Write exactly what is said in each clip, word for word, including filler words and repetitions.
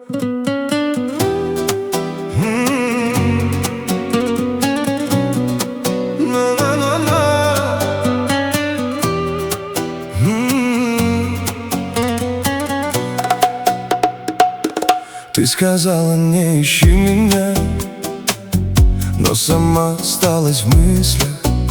Ты сказала, не ищи меня, но сама осталась в мыслях.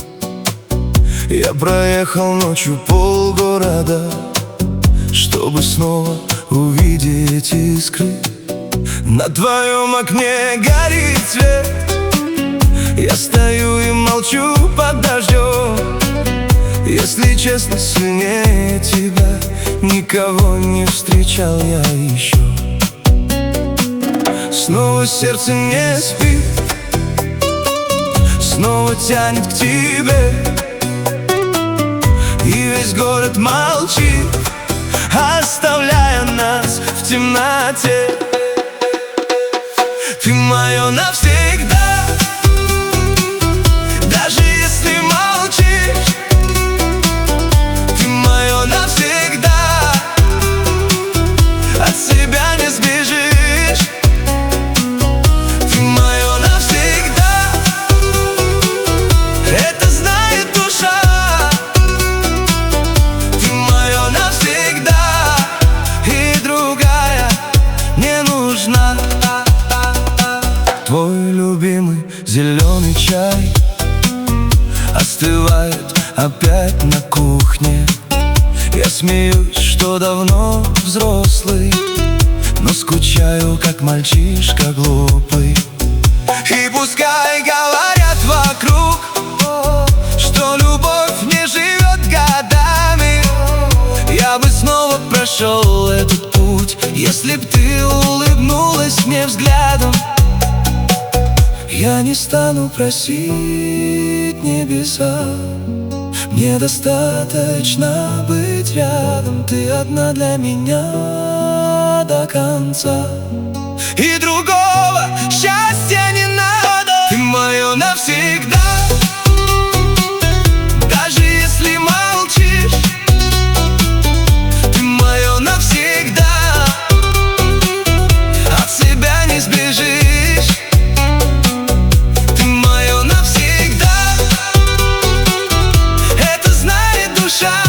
Я проехал ночью полгорода, чтобы снова увидеть искры. На твоем окне горит свет, я стою и молчу под дождем. Если честно, сильнее тебя никого не встречал я еще. Снова сердце не спит, снова тянет к тебе, и весь город молчит, оставляя нас в темноте. Ты мое навсегда, даже если молчишь. Ты мое навсегда, от себя не сбежишь. Ты мое навсегда, это знает душа. Ты мое навсегда, и другая не нужна. Твой любимый зеленый чай остывает опять на кухне. Я смеюсь, что давно взрослый, но скучаю, как мальчишка глупый. И пускай говорят вокруг, что любовь не живет годами, я бы снова прошел этот путь, если б ты улыбнулась мне взглядом. Я не стану просить небеса, мне достаточно быть рядом. Ты одна для меня до конца, и другого счастья не надо. Ты мое навсегда, даже если молчишь. Ты мое навсегда, от себя не сбежишь. Ты мое навсегда, это знает душа.